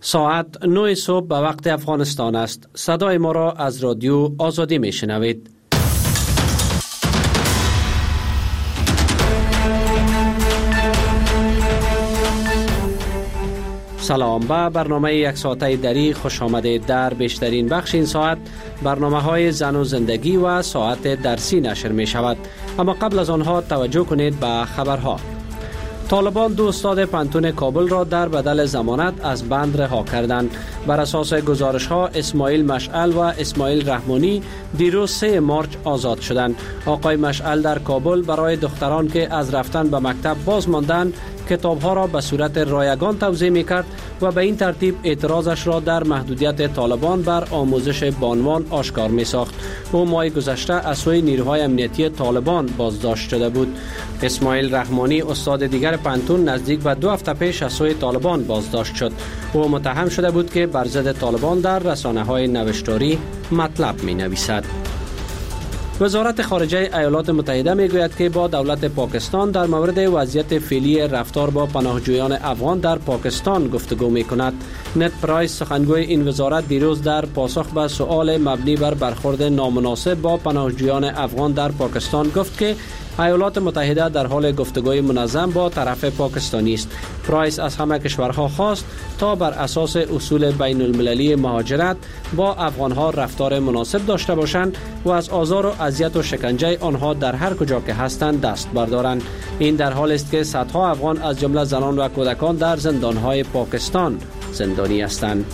ساعت 9 صبح به وقت افغانستان است. صدای ما را از رادیو آزادی می شنوید. سلام، به برنامه یک ساعته دری خوش آمدید. در بیشترین بخش این ساعت برنامه های زن و زندگی و ساعت درسی نشر می شود. اما قبل از آنها توجه کنید به خبرها. طالبان 2 استاد پانتون کابل را در بدل ضمانت از بند رها کردند. بر اساس گزارش ها اسماعیل مشعل و اسماعیل رحمانی دیروز 3 مارچ آزاد شدند. آقای مشعل در کابل برای دختران که از رفتن به مکتب باز ماندند کتاب ها را به صورت رایگان توزیع می کرد و به این ترتیب اعتراضش را در محدودیت طالبان بر آموزش بانوان آشکار می ساخت. او ماه گذشته از سوی نیروهای امنیتی طالبان بازداشت شده بود. اسماعیل رحمانی استاد دیگر پانتون نزدیک به 2 هفته پیش از سوی طالبان بازداشت شد. او متهم شده بود که بر ضد طالبان در رسانه‌های نوشتاری مطلب می‌نویسد. وزارت خارجه ایالات متحده میگوید که با دولت پاکستان در مورد وضعیت فعلی رفتار با پناهجویان افغان در پاکستان گفتگو می‌کند. نت پرایس سخنگوی این وزارت دیروز در پاسخ به سؤال مبنی بر برخورد نامناسب با پناهجویان افغان در پاکستان گفت که ایالات متحده در حال گفتگوی منظم با طرف پاکستانی است. پرایس از همه کشورها خواست تا بر اساس اصول بین المللی مهاجرت با افغانها رفتار مناسب داشته باشند و از آزار و اذیت و شکنجه آنها در هر کجا که هستند دست بردارند. این در حالی است که صدها افغان از جمله زنان و کودکان در زندانهای پاکستان زندانی هستند.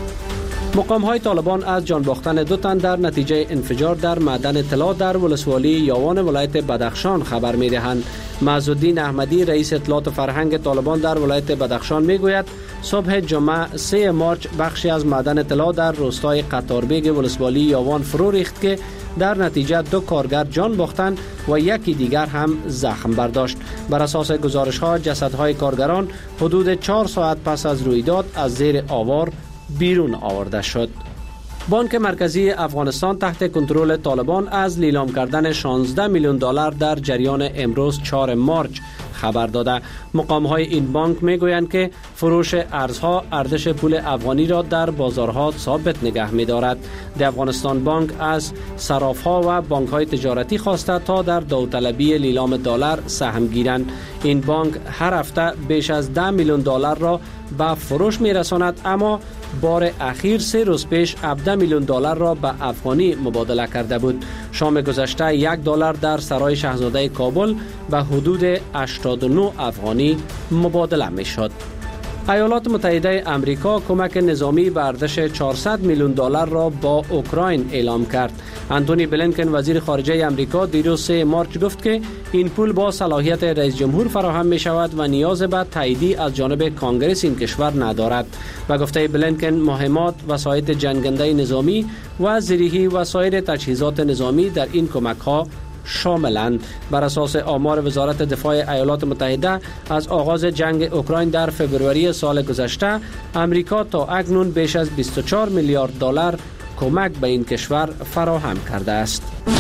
مقام‌های طالبان از جان باختن 2 تن در نتیجه انفجار در معدن طلا در ولسوالی یاوان ولایت بدخشان خبر می‌دهند. معزالدین احمدی رئیس اطلاعات فرهنگ طالبان در ولایت بدخشان می‌گوید صبح جمعه 3 مارچ بخشی از معدن طلا در روستای قطاربیگ ولسوالی یاوان فرو ریخت که در نتیجه 2 کارگر جان باختند و یکی دیگر هم زخم برداشت. بر اساس گزارش‌ها جسدهای کارگران حدود 4 ساعت پس از رویداد از زیر آوار بیرون آورده شد. بانک مرکزی افغانستان تحت کنترل طالبان از لیلام کردن 16 میلیون دلار در جریان امروز 4 مارچ خبر داده. مقام‌های این بانک میگویند که فروش ارزها ارزش پول افغانی را در بازارها ثابت نگه می‌دارد. افغانستان بانک از صراف‌ها و بانک‌های تجارتی خواسته تا در داوطلبی لیلام دلار سهم گیرند. این بانک هر هفته بیش از 10 میلیون دلار را به فروش می‌رساند، اما بار اخیر 3 روز پیش 17 میلیون دلار را به افغانی مبادله کرده بود. شام گذشته 1 دلار در سرای شاهزاده کابل به حدود 89 افغانی مبادله می شد. ایالات متحده آمریکا کمک نظامی به ارزش 400 میلیون دلار را با اوکراین اعلام کرد. انتونی بلینکن وزیر خارجه آمریکا دیروز 3 مارچ گفت که این پول با صلاحیت رئیس جمهور فراهم می شود و نیاز به تایید از جانب کانگرس این کشور ندارد. و گفته بلینکن مهمات، وسایل جنگنده نظامی و زیرهی و سایر تجهیزات نظامی در این کمک ها شاملند. بر اساس آمار وزارت دفاع ایالات متحده از آغاز جنگ اوکراین در فوریه سال گذشته امریکا تا اکنون بیش از 24 میلیارد دلار کمک به این کشور فراهم کرده است.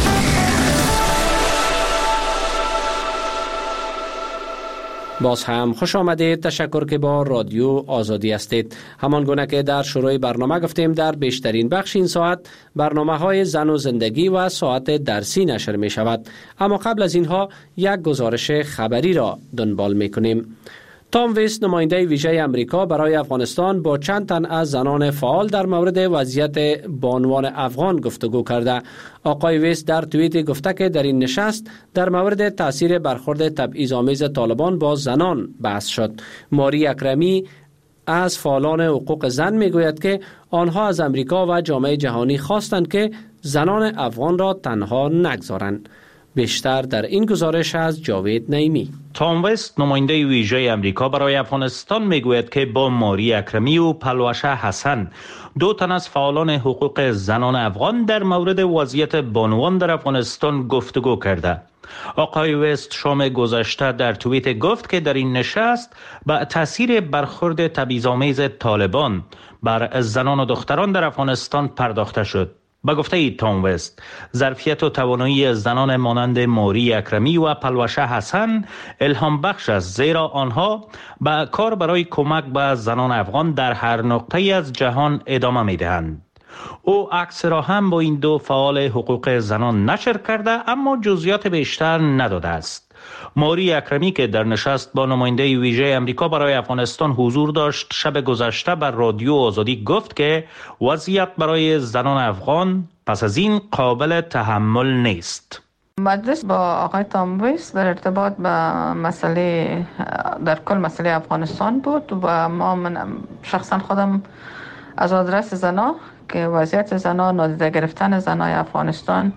باز هم خوش آمدید. تشکر که با رادیو آزادی هستید. همان گونه که در شروع برنامه گفتیم در بیشترین بخش این ساعت برنامه های زن و زندگی و ساعت درسی نشر می شود. اما قبل از اینها یک گزارش خبری را دنبال می کنیم. تام ویست نماینده ویژه امریکا برای افغانستان با چند تن از زنان فعال در مورد وضعیت بانوان افغان گفتگو کرده. آقای ویست در توییت گفته که در این نشست در مورد تاثیر برخورد تبعیض‌آمیز طالبان با زنان بحث شد. ماری اکرمی از فعالان حقوق زن میگوید که آنها از امریکا و جامعه جهانی خواستند که زنان افغان را تنها نگذارند. بیشتر در این گزارش از جاوید نعیمی. تام وست نماینده ویژه امریکا برای افغانستان میگوید که با ماری اکرمی و پلوشه حسن 2 تن از فعالان حقوق زنان افغان در مورد وضعیت بانوان در افغانستان گفتگو کرده. آقای وست شام گذشته در توییت گفت که در این نشست با تاثیر برخورد تبعیض‌آمیز طالبان بر زنان و دختران در افغانستان پرداخته شد. به گفته تام وست، ظرفیت و توانایی زنان مانند ماری اکرمی و پلوشه حسن الهام بخش است، زیرا آنها به کار برای کمک به زنان افغان در هر نقطه‌ای از جهان ادامه می‌دهند. او عکس را هم با این دو فعال حقوق زنان نشر کرده، اما جزئیات بیشتر نداده است. ماری اکرمی که در نشست با نماینده ویژه امریکا برای افغانستان حضور داشت، شب گذشته بر رادیو آزادی گفت که وضعیت برای زنان افغان پس از این قابل تحمل نیست. مجلس با آقای تام وست در ارتباط به مسئله در کل مسئله افغانستان بود و من شخصا خودم از آدرس زنا که وضعیت زنا، نادیده گرفتن زنای افغانستان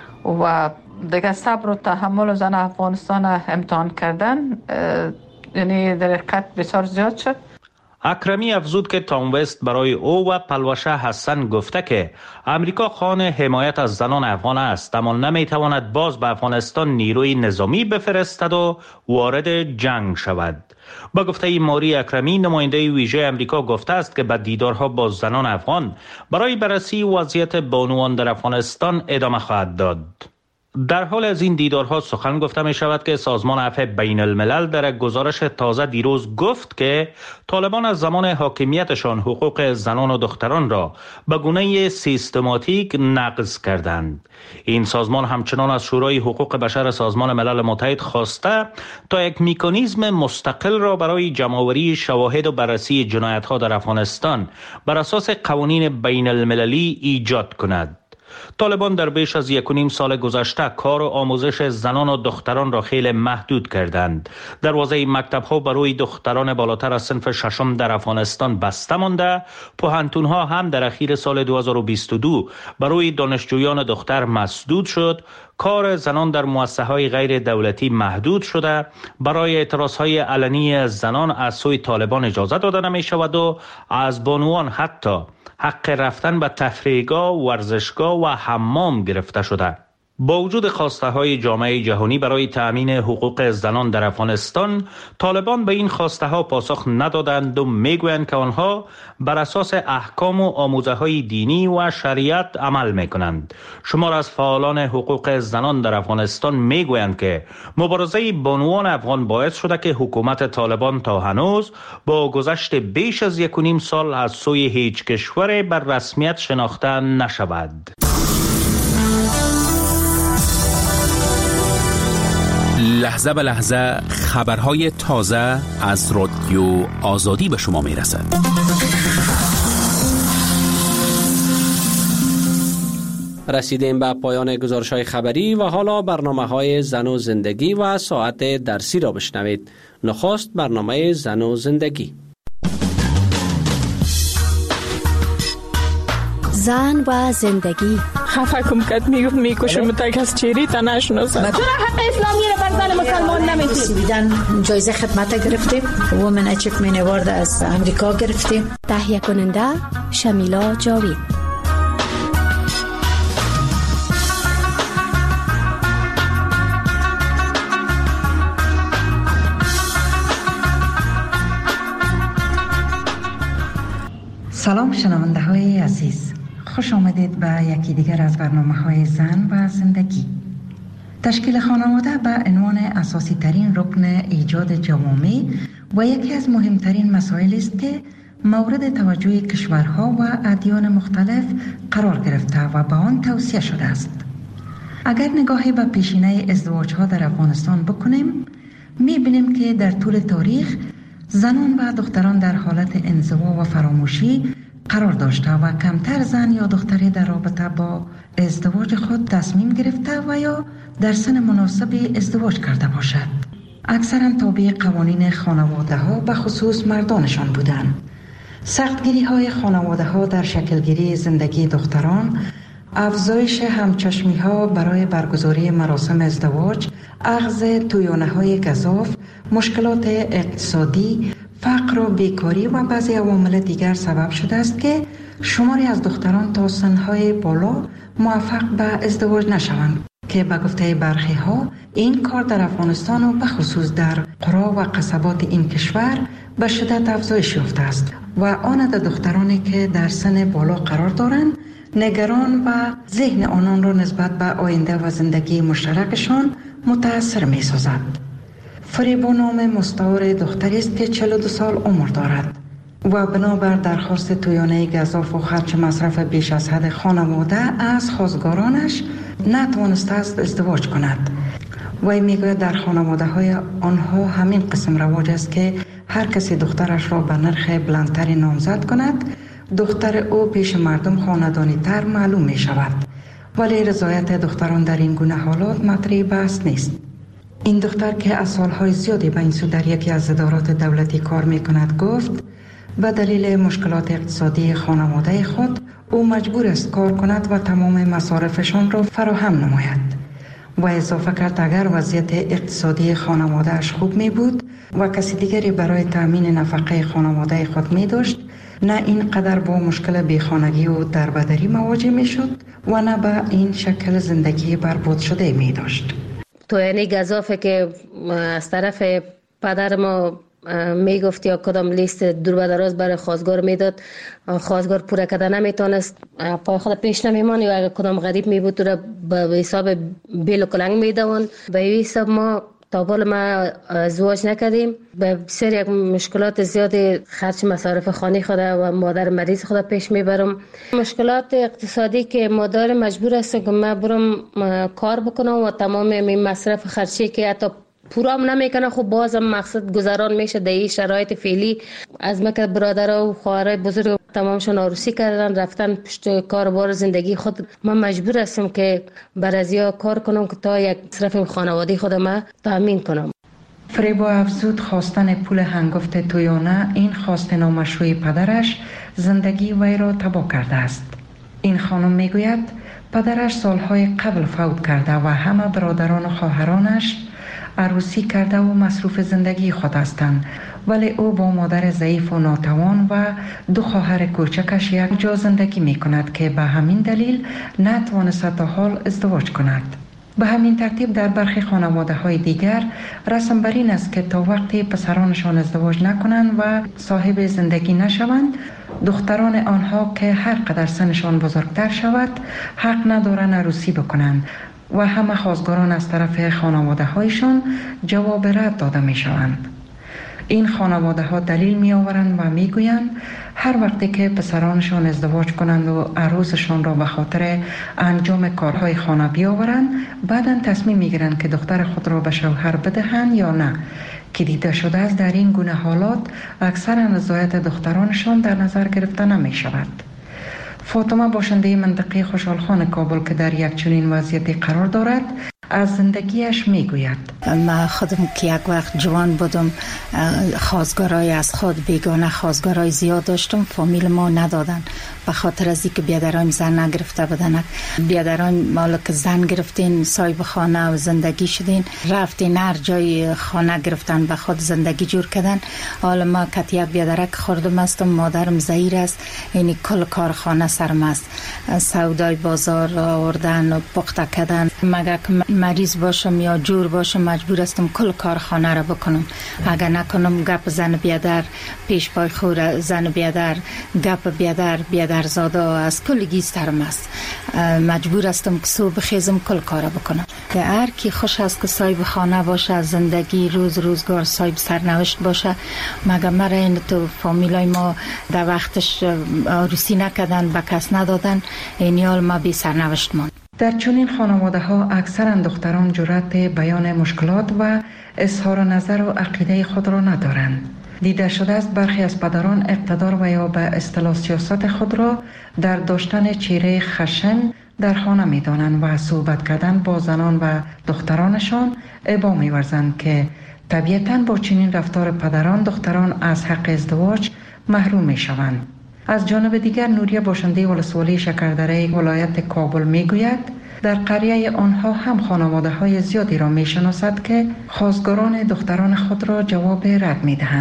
و دیگه صبر و تحمل زن افغانستان امتحان کردن، یعنی در حقیقت بسیار زیاد شد. اکرمی افزود که تام وست برای او و پلوشه حسن گفته که امریکا خواهان حمایت از زنان افغان است، اما نمیتواند باز به افغانستان نیروی نظامی بفرستد و وارد جنگ شود. با گفته ماری اکرمی، نماینده ویژه امریکا گفته است که به دیدارها با زنان افغان برای بررسی وضعیت بانوان در افغانستان ادامه خواهد داد. در حال از این دیدارها سخن گفته می شود که سازمان عفو بین الملل در گزارش تازه دیروز گفت که طالبان از زمان حاکمیتشان حقوق زنان و دختران را به گونه سیستماتیک نقض کردند. این سازمان همچنان از شورای حقوق بشر سازمان ملل متحد خواسته تا یک مکانیزم مستقل را برای جمع‌آوری شواهد و بررسی جنایت‌ها در افغانستان بر اساس قوانین بین المللی ایجاد کند. طالبان در بیش از 1.5 سال گذشته کار و آموزش زنان و دختران را خیلی محدود کردند. دروازه مکتب‌ها برای دختران بالاتر از صنف ششم در افغانستان بسته مانده. پوهنتون‌ها هم در اخیر سال 2022 برای دانشجویان دختر مسدود شد. کار زنان در مؤسسه‌های غیر دولتی محدود شده. برای اعتراض‌های علنی زنان از سوی طالبان اجازه داده نمی‌شود و از بانوان حتی حق رفتن به تفریحگاه، ورزشگاه و حمام گرفته شده. با وجود خواسته‌های جامعه جهانی برای تأمین حقوق زنان در افغانستان، طالبان به این خواسته‌ها پاسخ ندادند و میگویند که آنها بر اساس احکام و آموزه‌های دینی و شریعت عمل میکنند. شمار از فعالان حقوق زنان در افغانستان میگویند که مبارزه بانوان افغان باعث شده که حکومت طالبان تا هنوز با گذشت بیش از 1.5 سال از سوی هیچ کشور بر رسمیت شناخته نشود. لحظه به لحظه خبرهای تازه از رادیو آزادی به شما میرسد. رسیدیم به پایان گزارش‌های خبری و حالا برنامه‌های زن و زندگی و ساعت درسی را بشنوید. نخست برنامه زن و زندگی. زن و زندگی. خفه کم کت میکشم تا کس چیری تا نشناسم. چرا حق اسلامی رو بر زن مسلمان نمیدید؟ بیدن جایزه خدمت گرفتیم. وومن اچیومنت اوارد از امریکا گرفتیم. تهیه کننده شمیلا جاوید. سلام شنونده های عزیز، خوش آمدید به یکی دیگر از برنامه‌های زن و زندگی. تشکیل خانواده به عنوان اساسی ترین رکن ایجاد جوامع و یکی از مهمترین مسائل است که مورد توجه کشورها و ادیان مختلف قرار گرفته و به آن توصیه شده است. اگر نگاهی به پیشینه ازدواج‌ها در افغانستان بکنیم، می‌بینیم که در طول تاریخ زنان و دختران در حالت انزوا و فراموشی قرار داشته و کمتر زن یا دختری در رابطه با ازدواج خود تصمیم گرفته و یا در سن مناسب ازدواج کرده باشد. اکثرا تابع قوانین خانواده ها به خصوص مردانشان بودند. سختگیری های خانواده ها در شکلگیری زندگی دختران، افزایش همچشمی ها برای برگزاری مراسم ازدواج، اخذ تویانه های گزاف، مشکلات اقتصادی، فقر و بیکاری و بعضی عوامل دیگر سبب شده است که شماری از دختران تا سنهای بالا موفق به ازدواج نشوند. که به گفته برخی ها این کار در افغانستان و به خصوص در قرا و قصبات این کشور به شدت افزایش یافته است و آن در دخترانی که در سن بالا قرار دارند نگران و ذهن آنان را نسبت به آینده و زندگی مشترکشان متاثر می سازد. فریبا نام مستعار دختری است که 42 سال عمر دارد و بنابر درخواست تویانه گزاف و خرچ مصرف بیش از حد خانواده از خواستگارانش نتوانسته است ازدواج کند. وی میگوید در خانواده های آنها همین قسم رواج است که هر کسی دخترش را به نرخ بلندتری نامزد کند، دختر او پیش مردم خاندانی تر معلوم می شود. ولی رضایت دختران در این گونه حالات مطرح بحث نیست. این دختر که از سالهای زیادی به این سو در یکی از ادارات دولتی کار می کند گفت به دلیل مشکلات اقتصادی خانواده خود او مجبور است کار کند و تمام مصارفشان را فراهم نماید. و اضافه کرد اگر وضعیت اقتصادی خانوادهش خوب می بود و کسی دیگری برای تأمین نفقه خانواده خود می داشت، نه اینقدر با مشکل بیخانگی و دربدری مواجه می شد و نه به این شکل زندگی برباد شده می داشت. تو یعنی گزافه که از طرف پدر ما می گفت یا کدام لیست دور و دراز برای خواستگار میداد، خواستگار پوره کردن نمیتونست، پای خود پیش نمیمان یا اگر کدام غریب می بود تو به حساب بیل و کلنگ میدون. به این حساب ما تا بالا ما ازدواج نکردیم، به بسیار یک مشکلات زیادی خرچ مصارف خانه خود و مادر مریض خود پیش میبرم. مشکلات اقتصادی که مادر مجبور است که من برم کار بکنم و تمام این مصرف خرچی که حتی پورا هم نمیکنه، خب بازم مقصد گذران میشه در این شرایط فعلی. از مکه برادر و خواهرای بزرگ تمامشون عروسی کردن رفتن پشت کاربار زندگی خود. من مجبور هستم که بر ازیا کار کنم که تا یک مصرف خانوادگی خودم تامین کنم. فریبا افزود خواستن پول هنگفت تویانه این خواست نامشروع پدرش زندگی وی را تباه کرده است. این خانم میگوید پدرش سالهای قبل فوت کرده و همه برادران و خواهرانش عروسی کرده و مصروف زندگی خود هستند، ولی او با مادر ضعیف و ناتوان و 2 خواهر کوچکش یک جا زندگی می کند که به همین دلیل نتوانست تا حال ازدواج کند. به همین ترتیب در برخی خانواده های دیگر رسم بر این است که تا وقتی پسرانشان ازدواج نکنند و صاحب زندگی نشوند، دختران آنها که هر قدر سنشان بزرگتر شود حق ندارند عروسی بکنند و همه خواستگاران از طرف خانواده هایشان جواب رد داده می شوند. این خانواده ها دلیل می آورند و می گویند هر وقتی که پسرانشان ازدواج کنند و عروسشان را به خاطر انجام کارهای خانه بیاورند، بعداً تصمیم می گیرند که دختر خود را به شوهر بدهند یا نه، که دیده شده است در این گونه حالات اکثر رضایت دخترانشان در نظر گرفته نمی شود. فاطمه باشنده منطقه خوشحالخان کابل که در یک چنین وضعیتی قرار دارد از زندگیش میگوید. من خودم که یک وقت جوان بودم خواستگارای از خود بیگانه خواستگارای زیاد داشتم، فامیل ما ندادن به خاطر از اینکه بیادران زن نگرفته بودن. بیادران مالا که زن گرفتین صاحب خانه و زندگی شدین، رفتین هر جای خانه گرفتن به خود زندگی جور کردن. حالا ما که یک بیادرک خوردم هستم، مادرم زهیر است، یعنی کل کار خانه سرم است، سودای بازار آوردن و پخته کردن. مگه مریض باشم یا جور باشم مجبور هستم کل کار خانه را بکنم. اگر نکنم گپ زن بیادر پیش پای خور، زن بیادر گپ بیادر زاده از کل گیسترم است. مجبور هستم که صبح خیزم کل کار بکنم. که هر کی خوش است که صاحب خانه باشه، زندگی روزگار صاحب سرنوشت باشه. مگه مرا این تو فامیلای ما در وقتش عروسی نکردن، به کس ندادن، این حال ما بی سرنوشت ماند. در چنین خانواده ها اکثرا دختران جرأت بیان مشکلات و اظهار نظر و عقیده خود را ندارند. دیده شده است برخی از پدران اقتدار و یا به اصطلاح سیاست خود را در داشتن چهره خشن در خانه می دانند و صحبت کردن با زنان و دخترانشان ابا می ورزند که طبیعتاً با چنین رفتار پدران دختران از حق ازدواج محروم می شوند. از جانب دیگر نوریه باشنده ولسوالی شکردره ولایت کابل می گوید در قریه آنها هم خانواده های زیادی را می شناسد که خواستگاران دختران خود را جواب رد می دهند.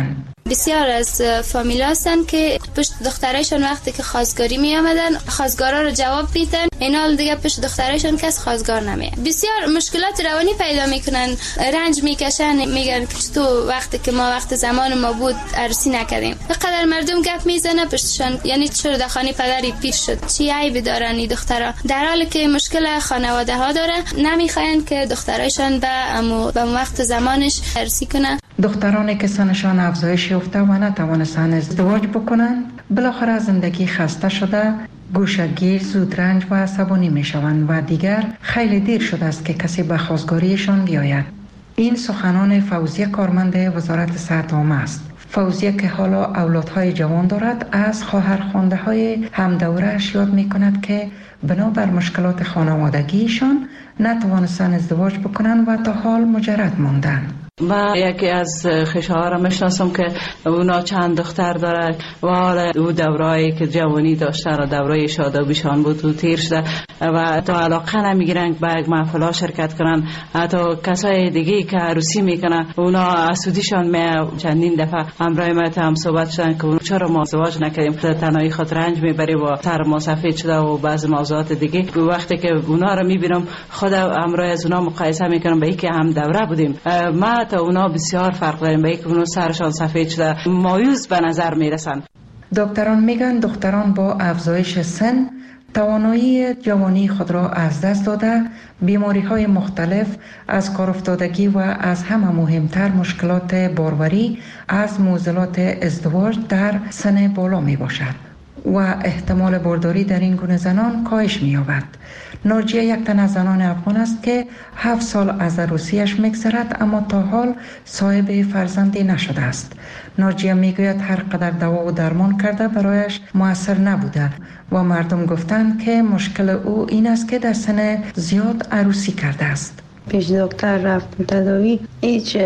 بسیار از فامیلا هستن که پشت دخترایشان وقتی که خواستگاری می آمدن خواستگارا رو جواب میدن، اینا دیگه پشت دخترایشان کس خواستگار نمیه. بسیار مشکلات روانی پیدا میکنن، رنج میکشن، میگن که تو وقتی که ما وقت زمان ما بود عروسی نکردیم. بقدر مردم گپ میزنه پشتشان، یعنی چرا دخانی پدری پیر شد، چی عیبی دارن این دخترا، در حالی که مشکل خانواده ها داره، نمیخواین که دخترایشان به وقت زمانش عروسی کنه. دخترانی که سنشان افزایش یافته و نتوانستند ازدواج بکنند بالاخره زندگی خسته شده، گوشه‌گیر، زودرنج و عصبانی میشوند و دیگر خیلی دیر شده است که کسی به خواستگاریشان بیاید. این سخنان فوزیه کارمند وزارت صحت عامه است. فوزیه که حالا اولادهای جوان دارد از خواهرخوانده‌های همدوره‌اش یاد می‌کند که بنابر مشکلات خانوادگیشان نتوانستند ازدواج بکنند و تا حال مجرد ماندند. و یکی از خویش‌ها را میشناسم که اونا چند دختر داره و حالا او دورایی که جوانی داشته و دوره شادابیشان بود و تیر شده و تا علاقه نمیگیرن به یک محفل شرکت کنن. حتی کسای دیگه که عروسی میکنن اونا اسودیشان چندین دفعه همراه ما هم صحبت شدن که چرا ما ازدواج نکردیم، تنهایی خود رنج میبری و سر ما سفید شده و بعض موضوعات دیگه. وقتی که اونا رو میبینم خود همراه از اونا مقایسه میکنم به اینکه هم دوره بودیم، ما تا اونا بسیار فرق داریم، به اینکه اونا سرشان سفید شده مایوس به نظر میرسن. دکتران میگن دختران با افزایش سن توانایی جوانی خود را از دست داده، بیماری‌های مختلف از کار افتادگی و از همه مهمتر مشکلات باروری از معضلات ازدواج در سن بالا می باشد و احتمال بارداری در این گونه زنان کاهش می یابد. ناجیه یک تن از زنان افغان است که 7 سال از عروسیش می‌گذرد اما تا حال صاحب فرزندی نشده است. ناجیه میگوید هر قدر دوا و درمان کرده برایش مؤثر نبوده و مردم گفتند که مشکل او این است که در سن زیاد عروسی کرده است. پیش دکتر رفتم تداوی، هیچ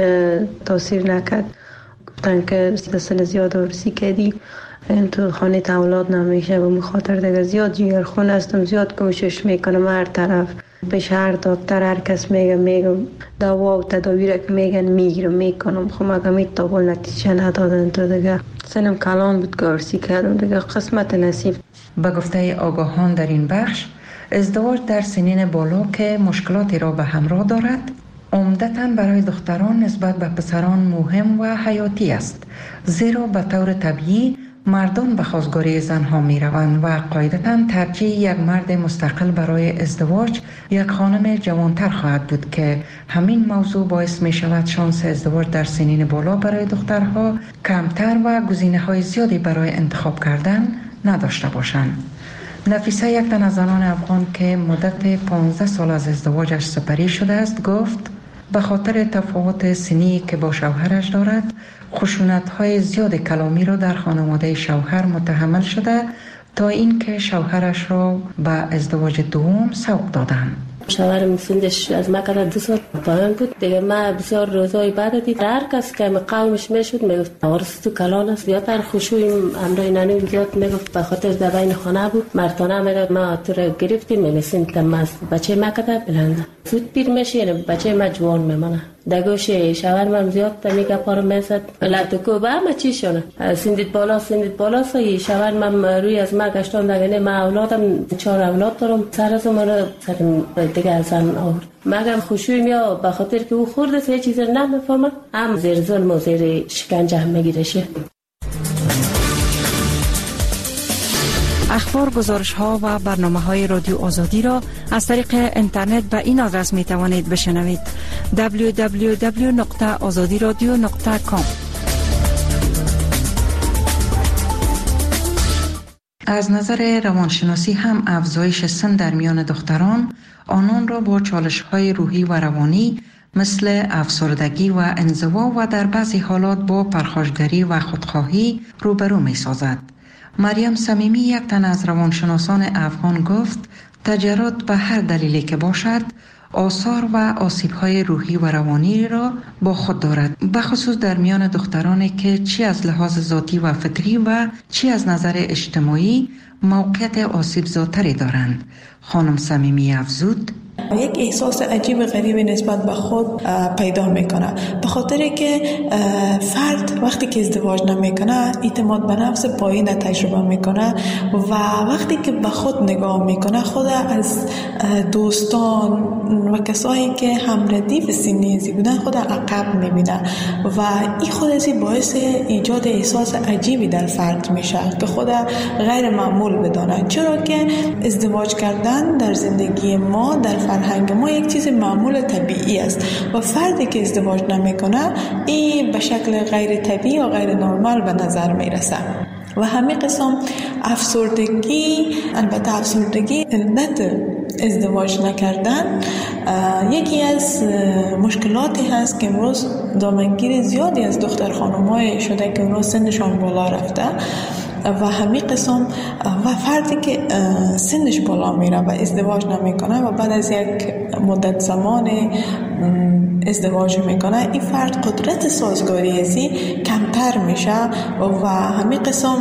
تاثیر نکرد. گفتن که در سن زیاد عروسی کردی این تو خانه اولاد نمیشه و مخاطر دیگه زیاد جیگرخون هستم، زیاد کوشش میکنم هر طرف به هر دکتر هر کس میگم دوا و تداوی را که میگن میگیرم میکنم، خب مگه میتابل نتیجه ندادن تو دیگه سنم کلان بود که عروسی کردم دیگه قسمت نصیب. به گفته آگاهان در این بخش ازدواج در سنین بالا که مشکلاتی را به همراه دارد عمدتاً برای دختران نسبت به پسران مهم و حیاتی است، زیرا به طور طبیعی مردان به خواستگاری زنها می روند و قاعدتاً ترجیح یک مرد مستقل برای ازدواج یک خانم جوانتر خواهد بود که همین موضوع باعث می شود شانس ازدواج در سنین بالا برای دخترها کمتر و گزینه های زیادی برای انتخاب کردن نداشته باشند. نفیسه یک تن از زنان افغان که مدت 15 سال از ازدواجش سپری شده است گفت به خاطر تفاوت سنی که با شوهرش دارد خشونت‌های زیاد کلامی را در خانواده شوهر متحمل شده تا اینکه شوهرش را به ازدواج دوم سوق دادند. شوهرم سندش از مکه 2 سال پایان بود دیگه. ما بسیار روزای بعد دید هر کس که قومش میشد میگفت عرس تو کلان است، زیادتر خشوع امرای ننیم زیاد میگفت به خاطر در بین خانه بود. مردانه میگفت ما تو را گرفتیم میمسیم تماس بچه مکه بلنده زود پیر میشه، یعنی بچه ما جوان میمانه. دگوش شوهرم زیاد میگه پارو میزد لاتو با ما چی شونه سندید بالا سوی شوهرم روی از ما گشتان دیگه. ما اولادم 4 اولاد دارم، سر از ما سر دیگه زن آورد. مگم خوشوی میا به خاطر که او خورده سه چیز نمیفهمه، هم زیر ظلم و زیر شکنجه هم میگیرشه. اخبار، گزارش ها و برنامه های رادیو آزادی را از طریق اینترنت به این آدرس می توانید بشنوید: www.azadiradio.com. از نظر روانشناسی هم افزایش سن در میان دختران آنان را با چالش‌های روحی و روانی مثل افسردگی و انزوا و در بعضی حالات با پرخاشگری و خودخواهی روبرو می‌سازد. مریم صمیمی یک تن از روانشناسان افغان گفت تجربات به هر دلیلی که باشد آثار و آسیب‌های روحی و روانی را با خود دارد، بخصوص در میان دخترانی که چی از لحاظ ذاتی و فطری و چی از نظر اجتماعی موقعیت آسیب‌زاتری دارند. خانم صمیمی افزود یک احساس عجیب غریب نسبت به خود پیدا میکنه، به خاطر که فرد وقتی که ازدواج نمیکنه اعتماد به نفس پایین تجربه میکنه و وقتی که به خود نگاه میکنه خود از دوستان و کسایی که هم ردیف سنی ازی بودن خود عقب میبینه و این خود ازی باعث ایجاد احساس عجیبی در فرد میشه که خود غیر معمول بدانه، چرا که ازدواج کردن در زندگی ما در فرهنگ ما یک چیز معمول طبیعی است و فردی که ازدواج نمیکنه این به شکل غیر طبیعی و غیر نرمال به نظر میرسه. و همین قسم افسردگی، البته افسردگی علت ازدواج نکردن یکی از مشکلاتی هست که امروز دامنگیر زیادی از دختر خانم‌های شده که امروز سنشان بالا رفته و همین قسم و فردی که سنش بالا میره و ازدواج نمیکنه و بعد از یک مدت زمان ازدواج میکنه این فرد قدرت سازگاری ازی کمتر میشه و همین قسم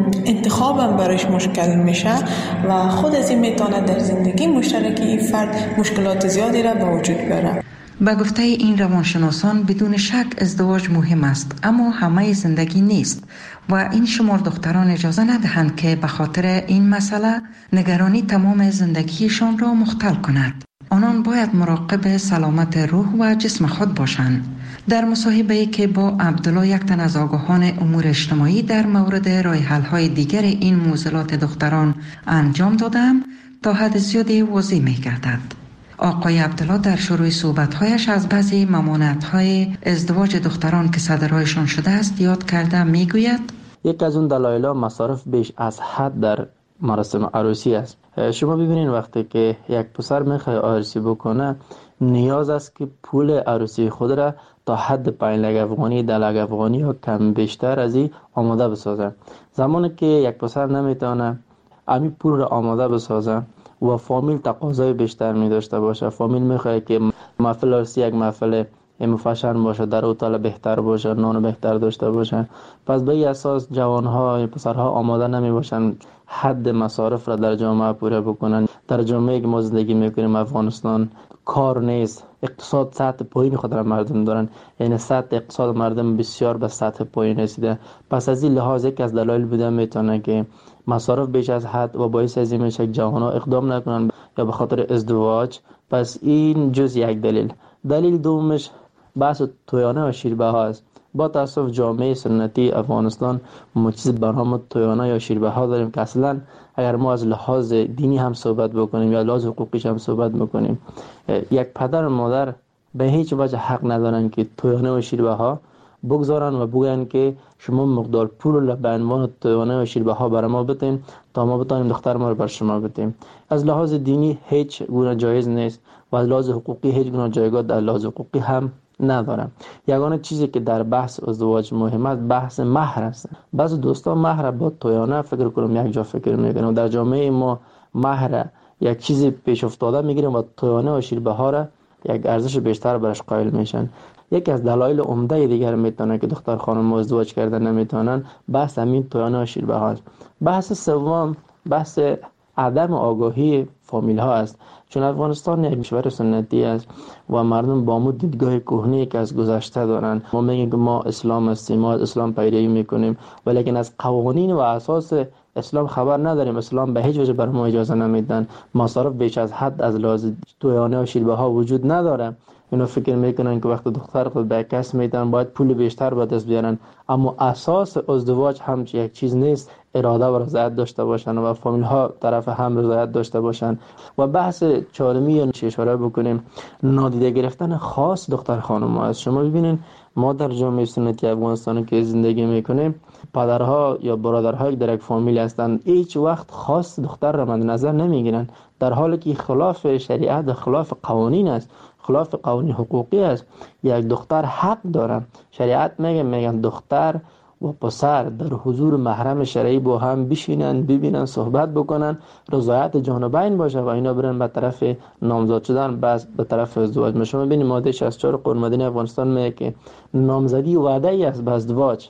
انتخابم برایش مشکل میشه و خود ازی میتونه در زندگی مشترکی این فرد مشکلات زیادی را به وجود بیاره. به گفته این روانشناسان بدون شک ازدواج مهم است، اما همه زندگی نیست و این شمار دختران اجازه ندهند که به خاطر این مسئله نگرانی تمام زندگیشان را مختل کند. آنان باید مراقب سلامت روح و جسم خود باشند. در مصاحبه‌ای که با عبدالله، یک تن از آگاهان امور اجتماعی، در مورد راه حل‌های دیگر این معضلات دختران انجام دادم، تا حد زیادی واضح می‌گردد. آقای عبدالله در شروع صحبت‌هایش از بعضی ممانعت‌های ازدواج دختران که صدرهایشان شده است یاد کرده میگوید: یک از اون دلایل مصارف بیش از حد در مراسم عروسی است. شما ببینید وقتی که یک پسر میخواد عروسی بکنه نیاز است که پول عروسی خود را تا حد 5 لک افغانی، 10 لک افغانی یا کم بیشتر از این آماده بسازه. زمانی که یک پسر نمیتونه همین پول را آماده بسازه و فامیل تقاضای بیشتر می داشته باشه، فامیل میخواد که محفل عروسی یک محفل مفشن باشه، در هتل بهتر باشه، نان بهتر داشته باشه، پس به این اساس جوانها یا پسرها آماده نمی باشن حد مصارف را در جامعه پوره بکنن. در جامعه که ما زندگی میکنیم افغانستان کار نیست، اقتصاد سطح پایین خود را مردم دارن، یعنی سطح اقتصاد مردم بسیار به سطح پایین رسیده. پس از این لحاظ یک از دلایل بوده میتونه که مصارف بیش از حد و باعث از این میشه که جوانها اقدام نکنن یا به خاطر ازدواج. پس این جز یک دلیل. دلیل دومش بحث تویانه و شیربه ها است. با تاسف جامعه سنتی افغانستان ما چیز برنامه تویانه یا شیربه ها داریم که اصلا اگر ما از لحاظ دینی هم صحبت بکنیم یا لحاظ حقوقیش هم صحبت بکنیم، یک پدر و مادر به هیچ وجه حق ندارن که تویانه و شیربه ها بگذارن و بگن که شما مقدار پول به عنوان تویانه و شیربه ها برای ما بتین تا ما بتانیم دختر ما رو بر شما بتیم. از لحاظ دینی هیچ گونه جایز نیست و از لحاظ حقوقی هیچ گونه جایگاه در لحاظ حقوقی هم ندارم. یگانه چیزی که در بحث ازدواج مهم است بحث مهر است. بعضی دوستان مهر با تویانه فکر کنم یک جا فکر میکنن. در جامعه ما مهر یک چیزی پیش افتاده میگیرن و تویانه و شیربه ها را یک ارزش بیشتر برش قائل میشن. یکی از دلایل عمده دیگر میتونه که دختر خانم ازدواج کردن نمیتونن بحث همین تویانه و شیربه ها است. بحث سوم بحث عدم آگاهی فامیل ها است. چون افغانستان یک کشور سنتی است و مردم با مو دیدگاه کهنه‌ای که از گذشته دارن. ما میگیم که ما اسلام هستیم، ما اسلام پیروی میکنیم، ولی از قوانین و اساس اسلام خبر نداریم. اسلام به هیچ وجه بر ما اجازه نمیدن. مصارف بیش از حد از لحاظ تویانه و شیربه ها وجود نداره. اینا فکر میکنن که وقتی دختر خود به کس میدن باید پول بیشتر به دست بیارن، اما اساس ازدواج هم یک چیز نیست. اراده و رضایت داشته باشن و فامیل ها طرف هم رضایت داشته باشن. و بحث چهارمی اشاره بکنیم نادیده گرفتن خاص دختر خانم ها است. شما ببینین ما در جامعه سنتی افغانستان که زندگی میکنیم پدرها یا برادرها در یک فامیل هستند، هیچ وقت خاص دختر را مد نظر نمیگیرن، در حالی که خلاف شریعت، خلاف قوانین است، خلاف قوانین حقوقی است. یک دختر حق داره. شریعت میگن دختر و پسر در حضور محرم شرعی با هم بشینن، ببینن، صحبت بکنن، رضایت جانبین باشه و اینا برن به طرف نامزد شدن، بعد به طرف ازدواج. شما ببینید ماده 64 قانون مدنی افغانستان میگه که نامزدی وعده ای است به ازدواج.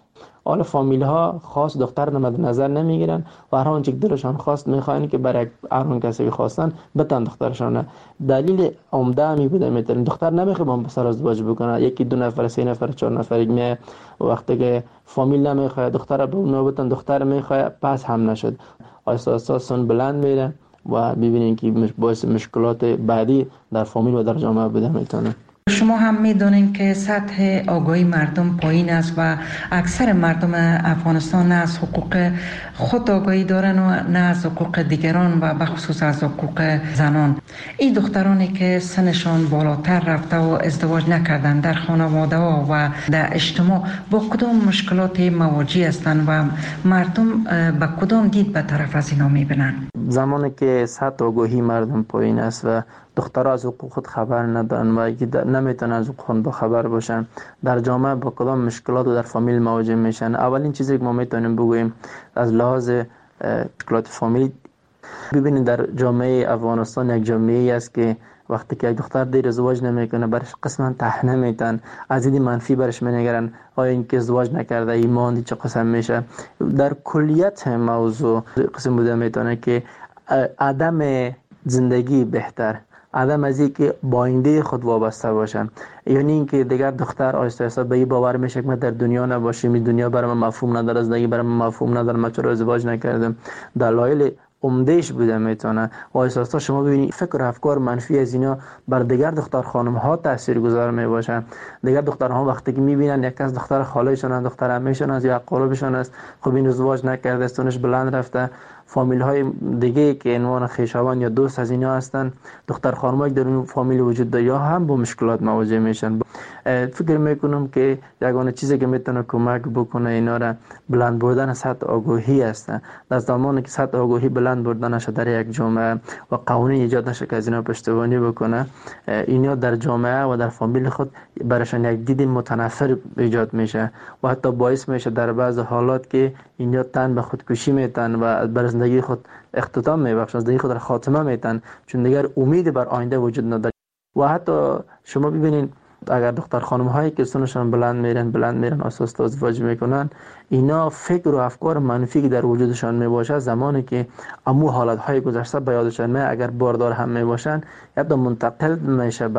حالا فامیل ها خاص دختر رو مد نظر نمیگیرن و هر آنچه که دلشان خواست میخواین که برای هر اون کسی که خواستن بتن دخترشان. دلیل عمده می بوده میتونن دختر نمیخواد با پسر ازدواج بکنه، یکی 2 نفر 3 نفر 4 نفر میه، وقتی که فامیل نمیخواد دختر به اون نوبتن دختر میخواد پس هم نشد، آهسته سن بلند میره و ببینین که باعث مشکلات بعدی در فامیل و در جامعه بوده میتونه. شما هم میدونین که سطح آگاهی مردم پایین است و اکثر مردم افغانستان نه از حقوق خود آگاهی دارن و نه از حقوق دیگران و بخصوص از حقوق زنان. این دخترانی که سنشان بالاتر رفته و ازدواج نکردن در خانواده ها و در اجتماع با کدام مشکلات مواجه هستند و مردم به کدام دید به طرف از اینا میبینن؟ زمانی که سطح آگاهی مردم پایین است و دخترها از حقوق خود خبر ندارن و نمیتونن از حقوق خود خبر باشن، در جامعه با کدام مشکلات و در فامیل مواجه میشن. اولین چیزی که ما میتونیم بگوییم از لحاظ مشکلات فامیلی، ببینید در جامعه افغانستان یک جامعه است که وقتی که یک دختر دیر ازدواج نمیکنه برش قسما طحنه میتن، از دید منفی برش مینگرن، آیا این که ازدواج نکرده ایمان چه قسم میشه. در کلیت موضوع قسم بوده میتونه که عدم زندگی بهتر، عدم از این که با آینده خود وابسته باشن، یعنی اینکه دیگر دختر آهسته آهسته به این باور میشه که من در دنیا نباشم، این دنیا برای من مفهوم نداره، زندگی برای من مفهوم نداره، من چرا ازدواج نکردم. دلایل عمدهش بوده میتونه و آهسته آهسته شما ببینید فکر و افکار منفی از اینا بر دیگر دختر خانم ها تاثیرگذار میباشن. دیگر دخترها وقتی که میبینن یک از دختر خالهشون، دختر عمهشون از یا قربشون است، خب این ازدواج نکرده، استونش بلند رفته، فامیل های دیگه که عنوان خویشاوند یا دوست از اینا هستن، دختر خانمایی در اون فامیل وجود داره یا هم با مشکلات مواجه میشن. فکر میکنم که یگانه چیزی که میتونه کمک بکنه اینا را بلند بردن سطح آگاهی است. در زمانی که سطح آگاهی بلند برده نشه در یک جامعه و قوانین ایجاد نشه که از اینا پشتیبانی بکنه، اینا در جامعه و در فامیل خود براشون یک دید متنفر ایجاد میشه و حتی باعث میشه در بعض حالات که اینا تن به خودکشی میتن و بر زندگی خود اختتام میبخشن، زندگی خود را خاتمه میتن، چون دیگر امید بر آینده وجود نداره. و حتی شما ببینید اگر دختر خانم هایی که سنشون بلند میرن اساس ازدواج میکنن، اینا فکر و افکار منفی که در وجودشان میباشه زمانی که امو حالت های گذشته به یادشان میاد، اگر باردار هم میباشن یا منتقل میشه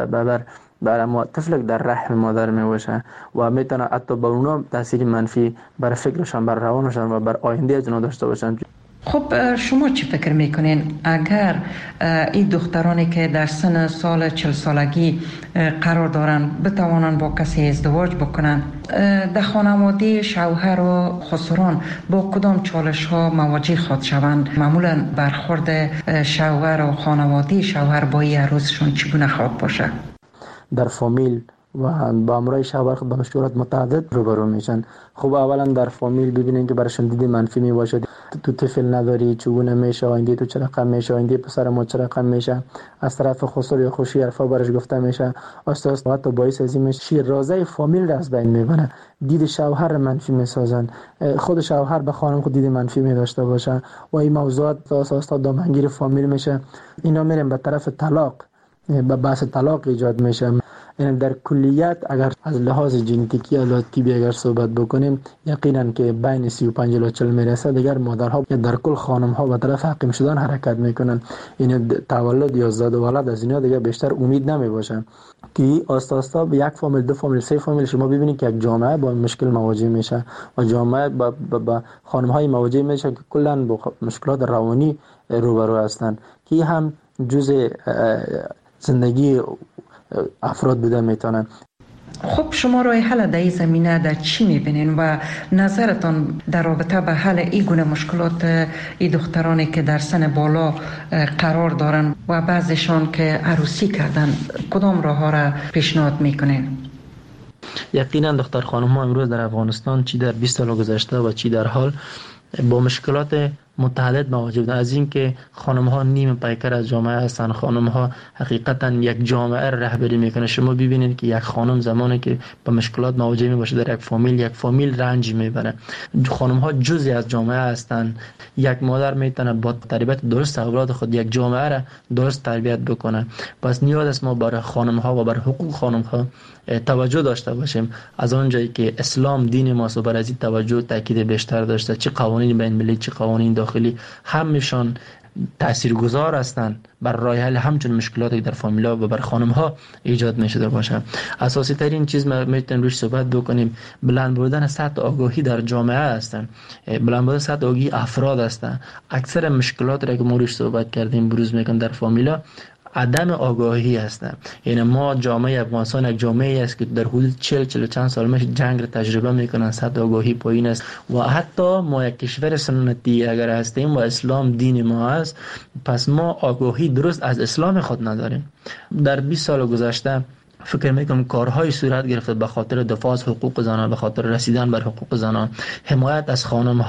بر طفل در رحم مادر میباشه و میتونه حتی به اونا تاثیر منفی بر فکرشان، بر روانشان و بر آینده از اونا داشته باشن. خب شما چی فکر میکنین اگر این دخترانی که در سن سال 40 سالگی قرار دارن بتوانن با کسی ازدواج بکنن، در خانواده شوهر و خسران با کدام چالش ها مواجه خواهد شوند؟ معمولا برخورد شوهر و خانواده شوهر با این عروسشون چگونه خواهد باشه؟ در فامیل و با همراه شوهر خود با مشکلات متعدد روبرو میشن. خب اولا در فامیل ببینین که براشون دید منفی میباشه، تو طفل نداری چگونه میشه، آینده تو چه رقم میشه، آینده پسر ما چه رقم میشه، از طرف خسر یا خوشی حرفا برش گفته میشه، آهسته حتی باعث از این میشه شیرازه فامیل را از بین میبره، دید شوهر منفی میسازن، خود شوهر به خانم خود دید منفی میداشته باشه و این موضوعات آهسته دامنگیر فامیل میشه. اینا میرن به طرف طلاق، به بحث طلاق ایجاد میشه. یعنی در کلیت اگر از لحاظ ژنتیکی یا طبی اگر صحبت بکنیم، یقینا که بین 35 الی 40 میرسه دیگر مادرها یا در کل خانم ها به طرف حقیم شدن حرکت میکنن. این تولد یا زاد و ولد از اینا دیگر بیشتر امید نمیباشه که آستا آستا به یک فامیل، 2 فامیل، 3 فامیل شما ببینید که یک جامعه با مشکل مواجه میشه و جامعه با خانم های مواجه میشه که کلا با مشکلات روانی روبرو هستن که هم جزء زندگی افراد بوده میتونن. خب شما راه حل در این زمینه در چی میبینین و نظرتان در رابطه به حل این گونه مشکلات این دخترانی که در سن بالا قرار دارن و بعضیشان که عروسی کردن، کدام راه ها را پیشنهاد میکنین؟ یقینا دختر خانم ها امروز در افغانستان چی در 20 سال گذشته و چی در حال با مشکلات متحد مواجه بودن. از اینکه خانم ها نیم پیکر از جامعه هستن، خانم ها حقیقتا یک جامعه رهبری میکنه. شما ببینید که یک خانم زمانی که با مشکلات مواجه میباشه در یک فامیل رنج میبره. خانم ها جزئی از جامعه هستن. یک مادر میتونه با تربیت درست اولاد خود یک جامعه را درست تربیت بکنه. پس نیاز است ما برای خانم ها و برای حقوق خانم ها توجه داشته باشیم. از اونجایی که اسلام دین ماست و بر از این توجه تاکید بیشتر داشته، چه قوانین بین المللی چه قوانین داخلی همشان تاثیرگذار هستند بر راه حل همچون مشکلاتی در فامیلا و بر خانم ها ایجاد میشده باشه. اساسی ترین چیز ما میتونیم روش صحبت بکنیم بلند بودن سطح آگاهی در جامعه هستند. بلند بودن سطح آگاهی افراد هستند. اکثر مشکلات را که ما روش صحبت کردیم بروز میکنن در فامیلا عدم آگاهی هستند. یعنی ما جامعه افغانستان یک جامعه است که در حدود 40 چند سال میشه جنگ را تجربه میکنن، سطح آگاهی پایین است و حتی ما یک کشور سنتی اگر هستیم و اسلام دین ما است، پس ما آگاهی درست از اسلام خود نداریم. در 20 سال گذشته فکر میکنم کارهای صورت گرفته به خاطر دفاع از حقوق زنان، به خاطر رسیدن بر حقوق زنان، حمایت از خانم